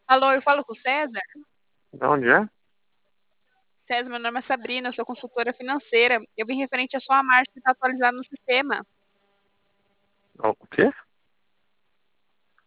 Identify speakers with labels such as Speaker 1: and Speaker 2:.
Speaker 1: Alô, eu falo com o César?
Speaker 2: De onde é?
Speaker 1: César, meu nome é Sabrina, eu sou consultora financeira. Eu vim referente à sua marcha que está atualizada no sistema.
Speaker 2: O quê?